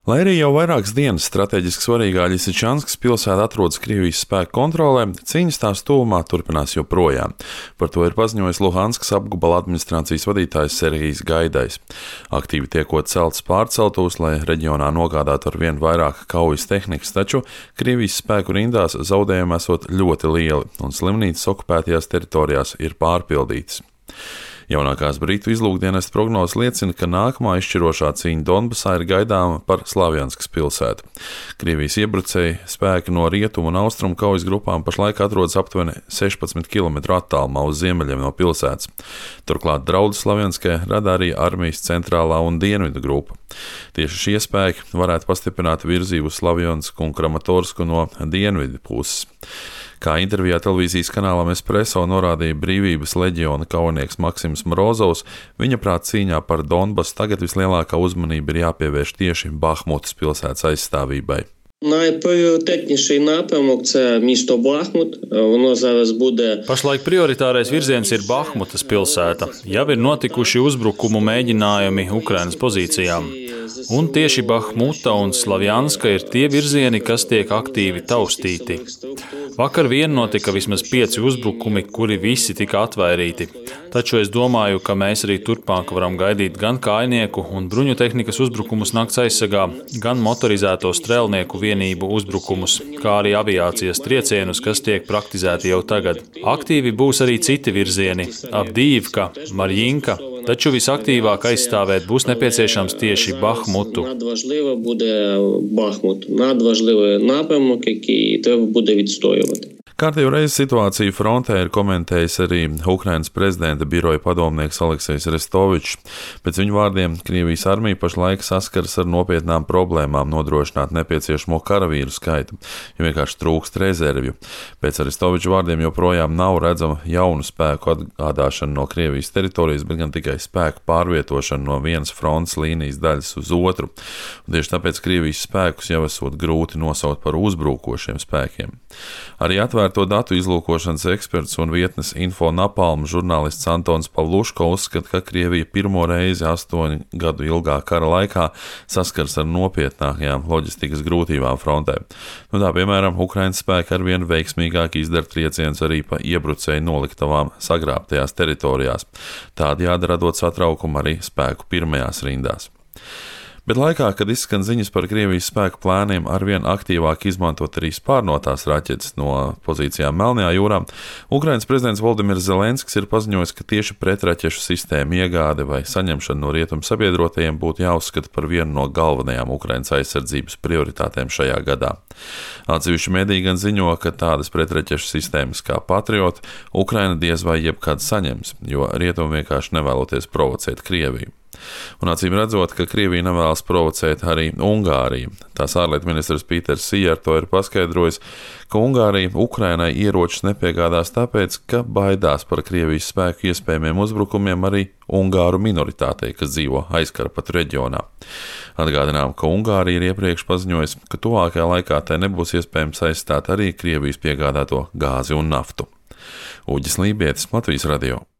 Lai arī jau vairākas dienas strateģiski svarīgā Ļisičanskas pilsēta atrodas Krievijas spēku kontrolē, cīņas tās tuvumā turpinās joprojām. Par to ir paziņojis Luhanskas apgabala administrācijas vadītājs Serhijs Gaidais. Aktīvi tiekot celtas pārceltūs, lai reģionā nogādātu ar vien vairāk kaujas tehnikas, taču Krievijas spēku rindās zaudējumi esot ļoti lieli, un slimnīcas okupētajās teritorijās ir pārpildītas. Jaunākās Britu izlūkdienesta prognozes liecina, ka nākamā izšķirošā cīņa Donbasā ir gaidāma par Slavjanskas pilsētu. Krievijas iebrucēji spēki no rietumu un austrumu kaujas grupām pašlaik atrodas aptuveni 16 km attālumā uz ziemeļiem no pilsētas. Turklāt draudus Slavjanskai rada arī armijas centrālā un dienvidu grupa. Tieši šie spēki varētu pastiprināt virzību uz Slavjansku un Kramatorsku no dienvidu puses. Kā intervijā televīzijas kanālam Espresso norādīja Brīvības leģiona kaujinieks Maksims Morozovs, viņa prāt cīņā par Donbasu tagad vislielākā uzmanība ir jāpievērš tieši Bahmutas pilsētas aizstāvībai. Найпріоритетніший напрямок – це місто Бахмут. Воно зараз буде... Pašlaik prioritārais virziens ir Bahmutas pilsēta. Jau ir notikuši uzbrukumu mēģinājumi Ukrainas pozīcijām. Un tieši Bahmuta un Slavjanska ir tie virzieni, kas tiek aktīvi taustīti. Vakar vien notika vismaz 5 uzbrukumi, kuri visi tika atvairīti. Taču es domāju, ka mēs arī turpmāk varam gaidīt gan kājnieku un bruņu tehnikas uzbrukumus nakts aizsargā, gan motorizēto strēlnieku vienību uzbrukumus, kā arī aviācijas triecienus, kas tiek praktizēti jau tagad. Aktīvi būs arī citi virzieni – Avdijivka, Marjinka, taču visaktīvāk aizstāvēt būs nepieciešams tieši Bahmutu. Надважливо буде Бахмут. Надважливий напрямок, який треба буде відстоювати. Kārtējo reizi situāciju frontē ir komentējis arī Ukrainas prezidenta biroja padomnieks Aleksejs Restovičs. Pēc viņa vārdiem Krievijas armija pašlaik saskaras ar nopietnām problēmām nodrošināt nepieciešamo karavīru skaitu, jo vienkārši trūkst rezervju. Pēc Restoviča vārdiem joprojām nav redzama jaunu spēku atgādāšana no Krievijas teritorijas, bet gan tikai spēku pārvietošana no vienas frontes līnijas daļas uz otru. Un tieši tāpēc Krievijas spēkus jau esot grūti nosaukt par uzbrukošiem spēkiem. Arī atvērto datu izlūkošanas eksperts un vietnes Info Napalm žurnālists Antons Pavluško uzskata, ka Krievija pirmo reizi 8 gadu ilgā kara laikā saskars ar nopietnākajām loģistikas grūtībām frontē. Tā, piemēram, Ukrainas spēki arvien veiksmīgāk izdara triecienus arī pa iebrucēju noliktavām sagrābtajās teritorijās, tādējādi radot satraukumu arī spēku pirmajās rindās. Bet laikā, kad izskan ziņas par Krievijas spēku plāniem arvien aktīvāk izmantot arī spārnotās raķetes no pozīcijām Melnajā jūrā, Ukrainas prezidents Voldimirs Zelenskis ir paziņojis, ka tieši pretraķešu sistēmu iegāde vai saņemšana no rietumu sabiedrotajiem būtu jāuzskata par vienu no galvenajām Ukrainas aizsardzības prioritātēm šajā gadā. Atsevišķi mediji gan ziņo, ka tādas pretraķešu sistēmas kā Patriot Ukraina diez vai jebkad saņems, jo rietumi vienkārši nevēloties provocēt Krieviju. Un acīm redzot, ka Krievija nevēlas provocēt arī Ungāriju. Tās ārlietu ministrs Pīters Sijārs to ir paskaidrojis, ka Ungārija Ukrainai ieročus nepiegādās tāpēc, ka baidās par Krievijas spēku iespējamiem uzbrukumiem arī ungāru minoritātei, kas dzīvo aizkarpatu reģionā. Atgādinām, ka Ungārija ir iepriekš paziņojusi, ka tuvākajā laikā tai nebūs iespējams aizstāt arī Krievijas piegādāto gāzi un naftu. Uģis Lībietis, Latvijas radio.